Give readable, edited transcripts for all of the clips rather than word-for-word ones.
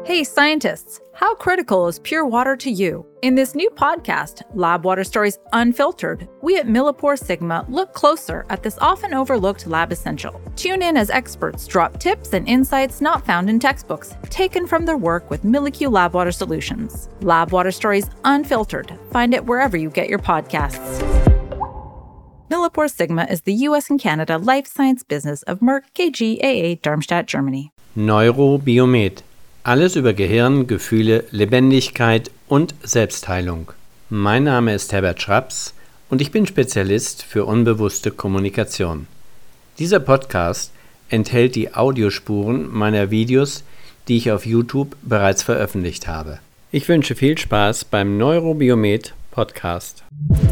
Hey scientists, how critical is pure water to you? In this new podcast, Lab Water Stories Unfiltered, we at Millipore Sigma look closer at this often overlooked lab essential. Tune in as experts drop tips and insights not found in textbooks, taken from their work with Milliq Lab Water Solutions. Lab Water Stories Unfiltered. Find it wherever you get your podcasts. Millipore Sigma is the US and Canada life science business of Merck KGaA Darmstadt, Germany. Neurobiomet. Alles über Gehirn, Gefühle, Lebendigkeit und Selbstheilung. Mein Name ist Herbert Schraps und ich bin Spezialist für unbewusste Kommunikation. Dieser Podcast enthält die Audiospuren meiner Videos, die ich auf YouTube bereits veröffentlicht habe. Ich wünsche viel Spaß beim Neurobiomet Podcast.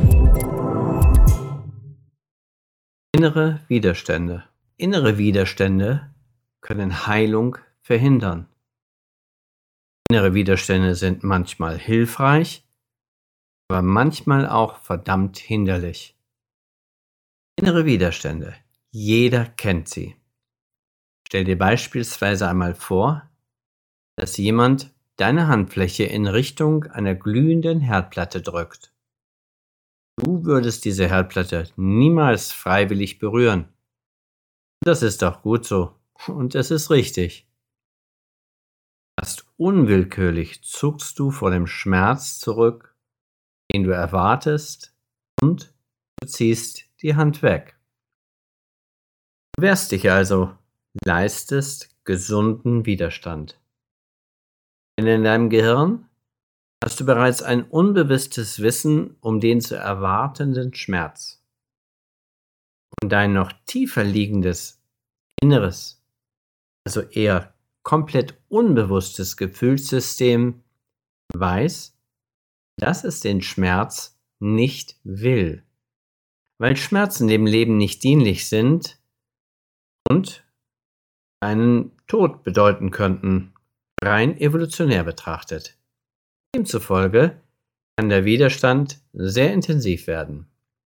Innere Widerstände. Innere Widerstände können Heilung verhindern. Innere Widerstände sind manchmal hilfreich, aber manchmal auch verdammt hinderlich. Innere Widerstände. Jeder kennt sie. Stell dir beispielsweise einmal vor, dass jemand deine Handfläche in Richtung einer glühenden Herdplatte drückt. Du würdest diese Herdplatte niemals freiwillig berühren. Das ist auch gut so und es ist richtig. Fast unwillkürlich zuckst du vor dem Schmerz zurück, den du erwartest, und du ziehst die Hand weg. Du wehrst dich also, leistest gesunden Widerstand. Denn in deinem Gehirn hast du bereits ein unbewusstes Wissen um den zu erwartenden Schmerz. Und dein noch tiefer liegendes Inneres, also eher komplett unbewusstes Gefühlssystem, weiß, dass es den Schmerz nicht will, weil Schmerzen dem Leben nicht dienlich sind und einen Tod bedeuten könnten, rein evolutionär betrachtet. Demzufolge kann der Widerstand sehr intensiv werden.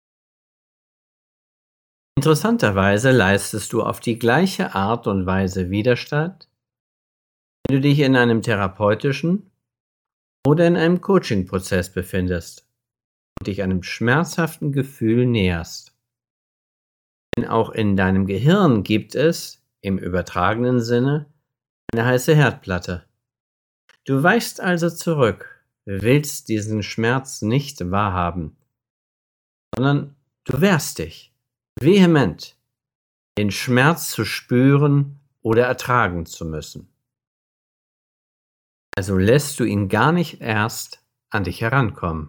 Interessanterweise leistest du auf die gleiche Art und Weise Widerstand, wenn du dich in einem therapeutischen oder in einem Coaching-Prozess befindest und dich einem schmerzhaften Gefühl näherst. Denn auch in deinem Gehirn gibt es, im übertragenen Sinne, eine heiße Herdplatte. Du weichst also zurück, willst diesen Schmerz nicht wahrhaben, sondern du wehrst dich, vehement, den Schmerz zu spüren oder ertragen zu müssen. Also lässt du ihn gar nicht erst an dich herankommen.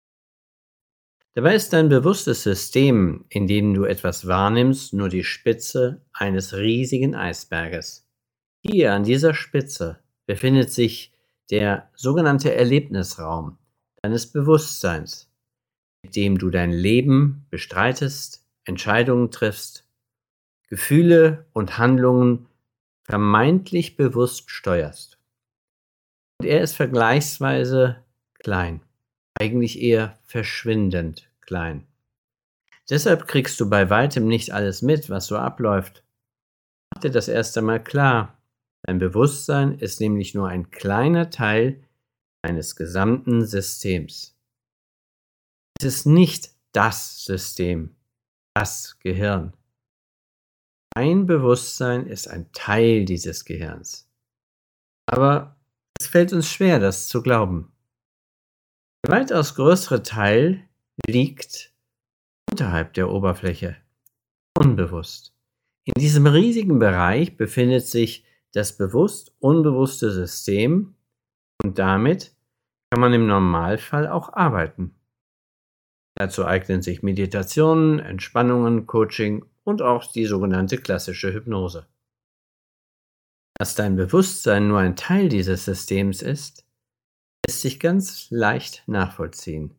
Dabei ist dein bewusstes System, in dem du etwas wahrnimmst, nur die Spitze eines riesigen Eisberges. Hier an dieser Spitze befindet sich der sogenannte Erlebnisraum deines Bewusstseins, mit dem du dein Leben bestreitest, Entscheidungen triffst, Gefühle und Handlungen vermeintlich bewusst steuerst. Und er ist vergleichsweise klein, eigentlich eher verschwindend klein. Deshalb kriegst du bei weitem nicht alles mit, was so abläuft. Mach dir das erst einmal klar. Dein Bewusstsein ist nämlich nur ein kleiner Teil eines gesamten Systems. Es ist nicht das System, das Gehirn. Dein Bewusstsein ist ein Teil dieses Gehirns. Aber es fällt uns schwer, das zu glauben. Der weitaus größere Teil liegt unterhalb der Oberfläche, unbewusst. In diesem riesigen Bereich befindet sich das bewusst-unbewusste System und damit kann man im Normalfall auch arbeiten. Dazu eignen sich Meditationen, Entspannungen, Coaching und auch die sogenannte klassische Hypnose. Dass dein Bewusstsein nur ein Teil dieses Systems ist, lässt sich ganz leicht nachvollziehen.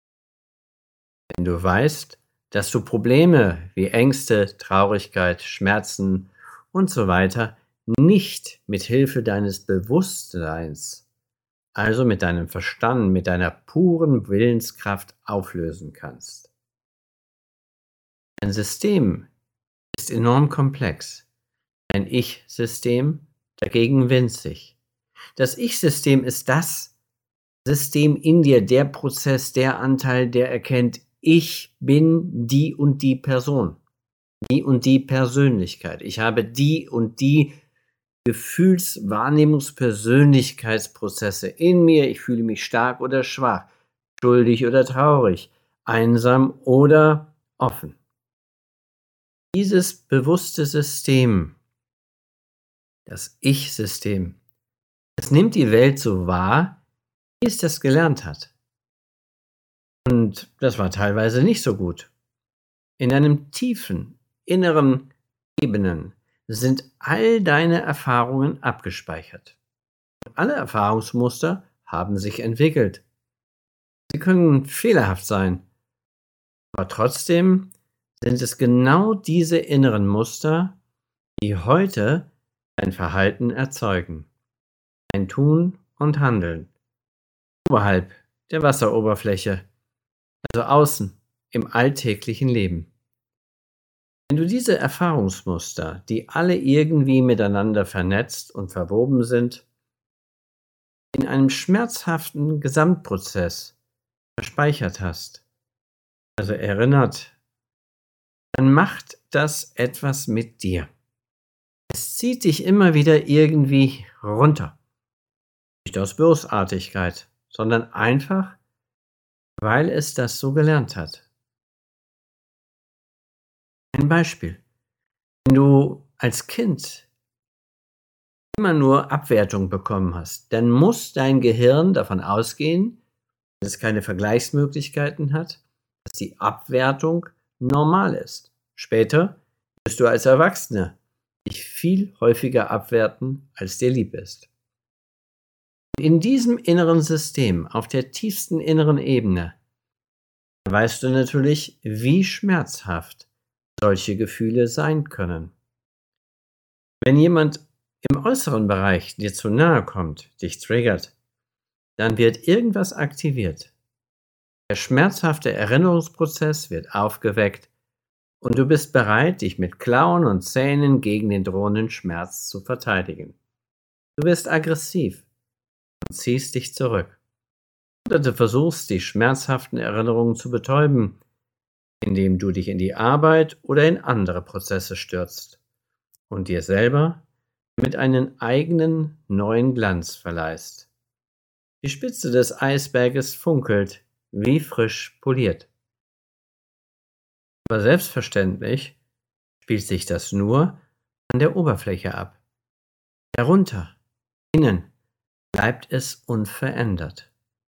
Wenn du weißt, dass du Probleme wie Ängste, Traurigkeit, Schmerzen und so weiter nicht mit Hilfe deines Bewusstseins, also mit deinem Verstand, mit deiner puren Willenskraft auflösen kannst. Ein System ist enorm komplex. Ein Ich-System dagegen winzig. Das Ich-System ist das System in dir, der Prozess, der Anteil, der erkennt, ich bin die und die Person, die und die Persönlichkeit. Ich habe die und die Gefühls-Wahrnehmungs-Persönlichkeitsprozesse in mir. Ich fühle mich stark oder schwach, schuldig oder traurig, einsam oder offen. Dieses bewusste System, das Ich-System, es nimmt die Welt so wahr, wie es das gelernt hat. Und das war teilweise nicht so gut. In deinem tiefen, inneren Ebenen sind all deine Erfahrungen abgespeichert. Alle Erfahrungsmuster haben sich entwickelt. Sie können fehlerhaft sein, aber trotzdem sind es genau diese inneren Muster, die heute dein Verhalten erzeugen, dein Tun und Handeln, oberhalb der Wasseroberfläche, also außen im alltäglichen Leben. Wenn du diese Erfahrungsmuster, die alle irgendwie miteinander vernetzt und verwoben sind, in einem schmerzhaften Gesamtprozess verspeichert hast, also erinnert, dann macht das etwas mit dir. Es zieht dich immer wieder irgendwie runter. Nicht aus Bösartigkeit, sondern einfach, weil es das so gelernt hat. Ein Beispiel. Wenn du als Kind immer nur Abwertung bekommen hast, dann muss dein Gehirn davon ausgehen, dass es keine Vergleichsmöglichkeiten hat, dass die Abwertung normal ist. Später wirst du als Erwachsener dich viel häufiger abwerten, als dir lieb ist. In diesem inneren System, auf der tiefsten inneren Ebene, weißt du natürlich, wie schmerzhaft solche Gefühle sein können. Wenn jemand im äußeren Bereich dir zu nahe kommt, dich triggert, dann wird irgendwas aktiviert. Der schmerzhafte Erinnerungsprozess wird aufgeweckt und du bist bereit, dich mit Klauen und Zähnen gegen den drohenden Schmerz zu verteidigen. Du wirst aggressiv und ziehst dich zurück. Oder du versuchst, die schmerzhaften Erinnerungen zu betäuben, indem du dich in die Arbeit oder in andere Prozesse stürzt und dir selber mit einem eigenen neuen Glanz verleihst. Die Spitze des Eisberges funkelt, wie frisch poliert. Aber selbstverständlich spielt sich das nur an der Oberfläche ab. Darunter, innen, bleibt es unverändert.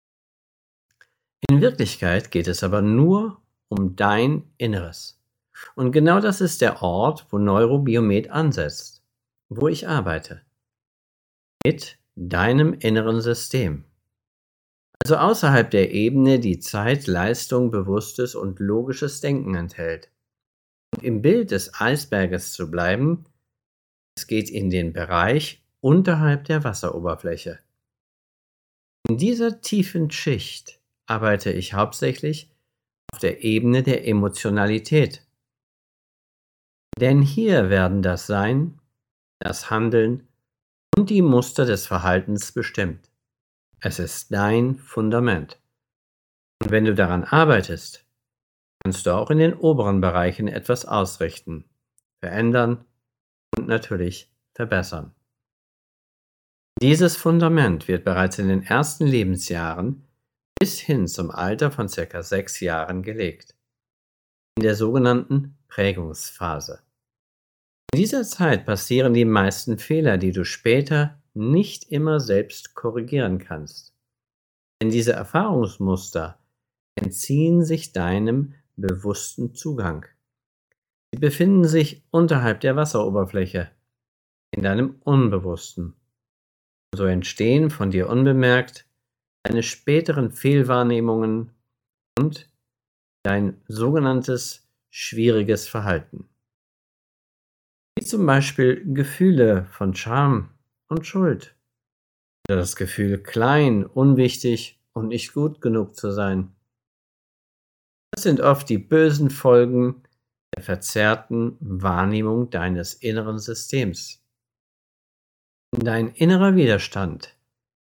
In Wirklichkeit geht es aber nur um dein Inneres. Und genau das ist der Ort, wo Neurobiomet ansetzt, wo ich arbeite. Mit deinem inneren System. Also außerhalb der Ebene, die Zeit, Leistung, bewusstes und logisches Denken enthält. Und im Bild des Eisberges zu bleiben, es geht in den Bereich unterhalb der Wasseroberfläche. In dieser tiefen Schicht arbeite ich hauptsächlich auf der Ebene der Emotionalität. Denn hier werden das Sein, das Handeln und die Muster des Verhaltens bestimmt. Es ist dein Fundament. Und wenn du daran arbeitest, kannst du auch in den oberen Bereichen etwas ausrichten, verändern und natürlich verbessern. Dieses Fundament wird bereits in den ersten Lebensjahren bis hin zum Alter von ca. 6 Jahren gelegt, in der sogenannten Prägungsphase. In dieser Zeit passieren die meisten Fehler, die du später nicht immer selbst korrigieren kannst. Denn diese Erfahrungsmuster entziehen sich deinem bewussten Zugang. Sie befinden sich unterhalb der Wasseroberfläche, in deinem Unbewussten. So entstehen von dir unbemerkt deine späteren Fehlwahrnehmungen und dein sogenanntes schwieriges Verhalten. Wie zum Beispiel Gefühle von Scham und Schuld. Oder das Gefühl, klein, unwichtig und nicht gut genug zu sein. Das sind oft die bösen Folgen der verzerrten Wahrnehmung deines inneren Systems. Dein innerer Widerstand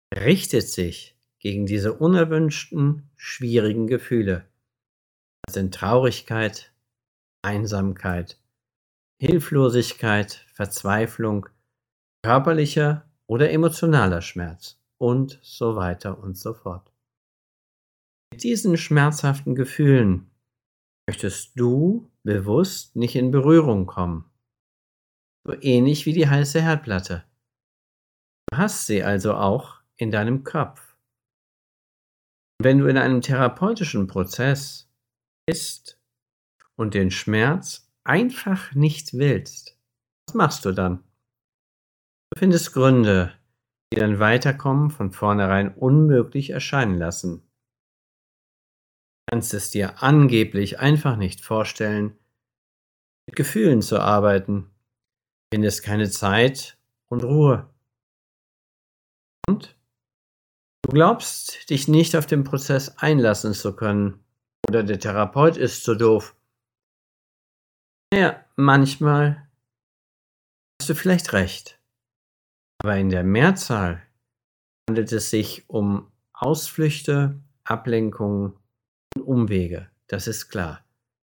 richtet sich gegen diese unerwünschten, schwierigen Gefühle. Das sind Traurigkeit, Einsamkeit, Hilflosigkeit, Verzweiflung, körperlicher oder emotionaler Schmerz und so weiter und so fort. Mit diesen schmerzhaften Gefühlen möchtest du bewusst nicht in Berührung kommen, so ähnlich wie die heiße Herdplatte. Du hast sie also auch in deinem Kopf. Wenn du in einem therapeutischen Prozess bist und den Schmerz einfach nicht willst, was machst du dann? Du findest Gründe, die dein Weiterkommen von vornherein unmöglich erscheinen lassen. Du kannst es dir angeblich einfach nicht vorstellen, mit Gefühlen zu arbeiten, findest keine Zeit und Ruhe. Und du glaubst, dich nicht auf den Prozess einlassen zu können, oder der Therapeut ist zu doof. Naja, manchmal hast du vielleicht recht, aber in der Mehrzahl handelt es sich um Ausflüchte, Ablenkungen und Umwege, das ist klar.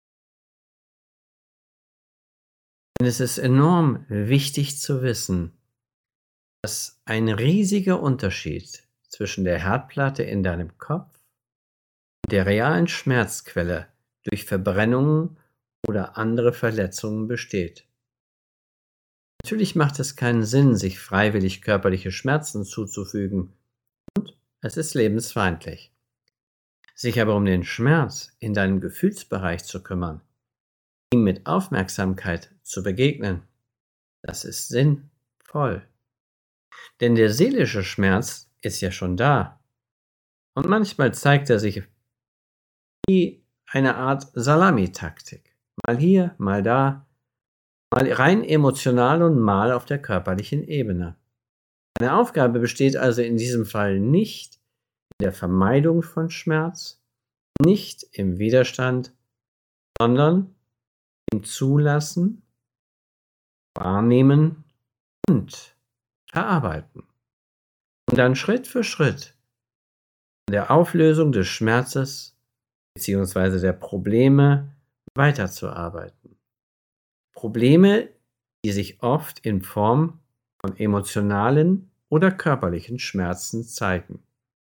Denn es ist enorm wichtig zu wissen, dass ein riesiger Unterschied zwischen der Herdplatte in deinem Kopf und der realen Schmerzquelle durch Verbrennungen oder andere Verletzungen besteht. Natürlich macht es keinen Sinn, sich freiwillig körperliche Schmerzen zuzufügen. Es ist lebensfeindlich. Sich aber um den Schmerz in deinem Gefühlsbereich zu kümmern, ihm mit Aufmerksamkeit zu begegnen, das ist sinnvoll. Denn der seelische Schmerz ist ja schon da. Und manchmal zeigt er sich wie eine Art Salamitaktik. Mal hier, mal da, mal rein emotional und mal auf der körperlichen Ebene. Deine Aufgabe besteht also in diesem Fall nicht in der Vermeidung von Schmerz, nicht im Widerstand, sondern im Zulassen, Wahrnehmen und Verarbeiten. Und dann Schritt für Schritt an der Auflösung des Schmerzes bzw. der Probleme weiterzuarbeiten. Probleme, die sich oft in Form von emotionalen oder körperlichen Schmerzen zeigen.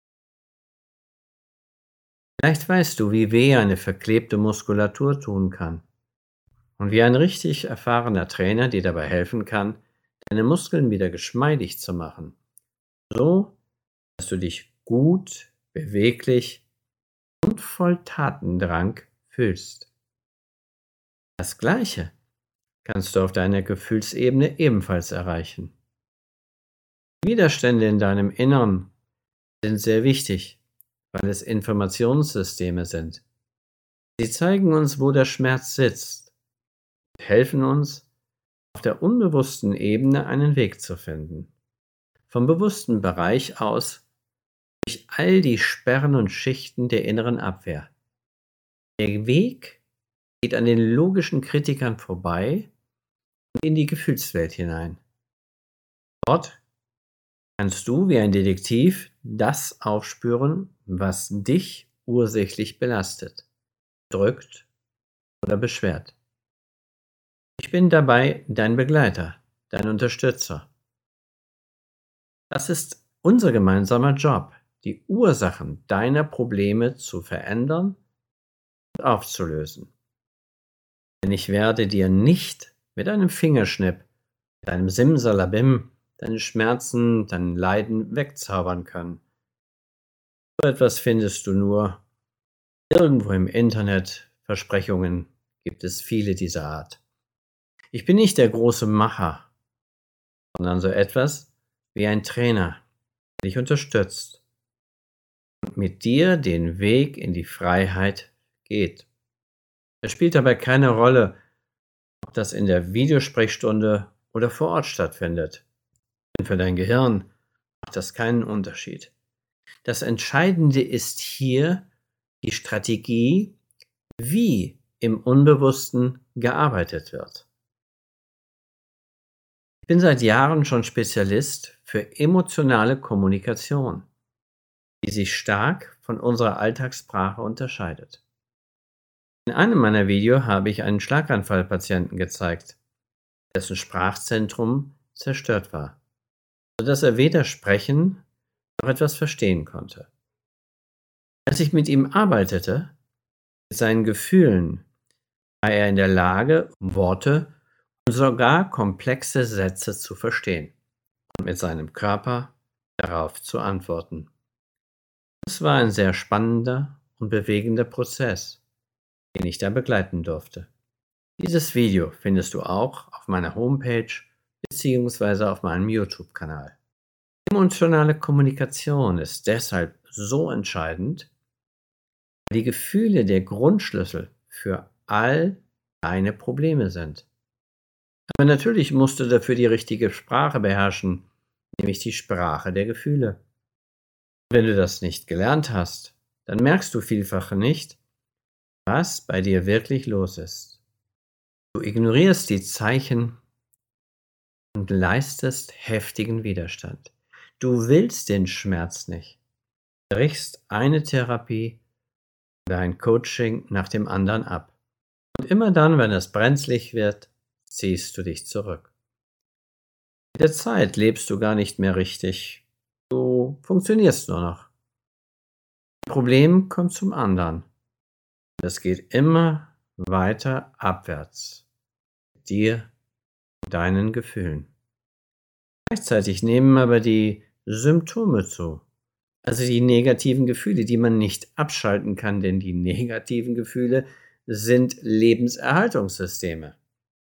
Vielleicht weißt du, wie weh eine verklebte Muskulatur tun kann und wie ein richtig erfahrener Trainer dir dabei helfen kann, deine Muskeln wieder geschmeidig zu machen, so dass du dich gut, beweglich und voll Tatendrang fühlst. Das Gleiche kannst du auf deiner Gefühlsebene ebenfalls erreichen. Widerstände in deinem Innern sind sehr wichtig, weil es Informationssysteme sind. Sie zeigen uns, wo der Schmerz sitzt und helfen uns, auf der unbewussten Ebene einen Weg zu finden. Vom bewussten Bereich aus durch all die Sperren und Schichten der inneren Abwehr. Der Weg geht an den logischen Kritikern vorbei und in die Gefühlswelt hinein. Dort kannst du wie ein Detektiv das aufspüren, was dich ursächlich belastet, drückt oder beschwert. Ich bin dabei dein Begleiter, dein Unterstützer. Das ist unser gemeinsamer Job, die Ursachen deiner Probleme zu verändern und aufzulösen. Denn ich werde dir nicht mit einem Fingerschnipp, mit einem Simsalabim, deine Schmerzen, dein Leiden wegzaubern können. So etwas findest du nur irgendwo im Internet. Versprechungen gibt es viele dieser Art. Ich bin nicht der große Macher, sondern so etwas wie ein Trainer, der dich unterstützt und mit dir den Weg in die Freiheit geht. Es spielt dabei keine Rolle, ob das in der Videosprechstunde oder vor Ort stattfindet. Denn für dein Gehirn macht das keinen Unterschied. Das Entscheidende ist hier die Strategie, wie im Unbewussten gearbeitet wird. Ich bin seit Jahren schon Spezialist für emotionale Kommunikation, die sich stark von unserer Alltagssprache unterscheidet. In einem meiner Videos habe ich einen Schlaganfallpatienten gezeigt, dessen Sprachzentrum zerstört war, sodass er weder sprechen noch etwas verstehen konnte. Als ich mit ihm arbeitete, mit seinen Gefühlen, war er in der Lage, Worte und sogar komplexe Sätze zu verstehen und mit seinem Körper darauf zu antworten. Es war ein sehr spannender und bewegender Prozess, den ich da begleiten durfte. Dieses Video findest du auch auf meiner Homepage bzw. auf meinem YouTube-Kanal. Emotionale Kommunikation ist deshalb so entscheidend, weil die Gefühle der Grundschlüssel für all deine Probleme sind. Aber natürlich musst du dafür die richtige Sprache beherrschen, nämlich die Sprache der Gefühle. Wenn du das nicht gelernt hast, dann merkst du vielfach nicht, was bei dir wirklich los ist. Du ignorierst die Zeichen und leistest heftigen Widerstand. Du willst den Schmerz nicht. Du brichst eine Therapie oder ein Coaching nach dem anderen ab. Und immer dann, wenn es brenzlig wird, ziehst du dich zurück. Mit der Zeit lebst du gar nicht mehr richtig. Du funktionierst nur noch. Ein Problem kommt zum anderen. Es geht immer weiter abwärts. Mit dir und deinen Gefühlen. Gleichzeitig nehmen aber die Symptome zu. Also die negativen Gefühle, die man nicht abschalten kann, denn die negativen Gefühle sind Lebenserhaltungssysteme.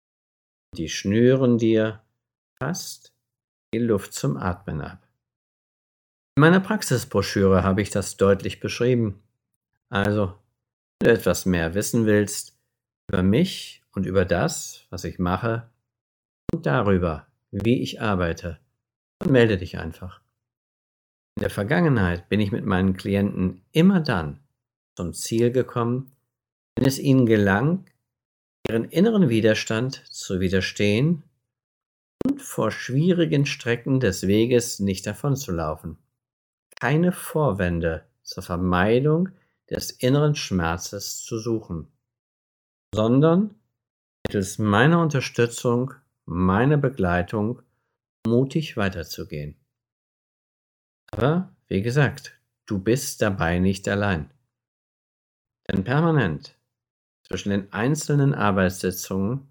Die schnüren dir fast die Luft zum Atmen ab. In meiner Praxisbroschüre habe ich das deutlich beschrieben. Also, wenn du etwas mehr wissen willst über mich und über das, was ich mache und darüber, wie ich arbeite, dann melde dich einfach. In der Vergangenheit bin ich mit meinen Klienten immer dann zum Ziel gekommen, wenn es ihnen gelang, ihren inneren Widerstand zu widerstehen und vor schwierigen Strecken des Weges nicht davonzulaufen. Keine Vorwände zur Vermeidung des inneren Schmerzes zu suchen, sondern mittels meiner Unterstützung, meiner Begleitung mutig weiterzugehen. Aber, wie gesagt, du bist dabei nicht allein. Denn permanent zwischen den einzelnen Arbeitssitzungen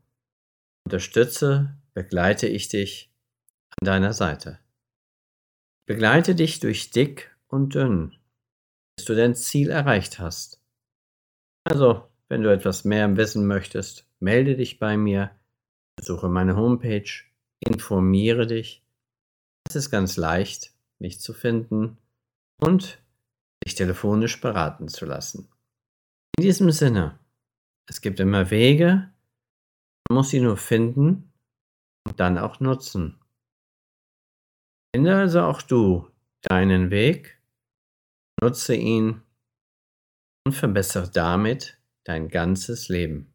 begleite ich dich an deiner Seite. Ich begleite dich durch dick und dünn, bis du dein Ziel erreicht hast. Also, wenn du etwas mehr wissen möchtest, melde dich bei mir, besuche meine Homepage, informiere dich. Es ist ganz leicht, mich zu finden und dich telefonisch beraten zu lassen. In diesem Sinne, es gibt immer Wege, man muss sie nur finden und dann auch nutzen. Finde also auch du deinen Weg, nutze ihn und verbessere damit dein ganzes Leben.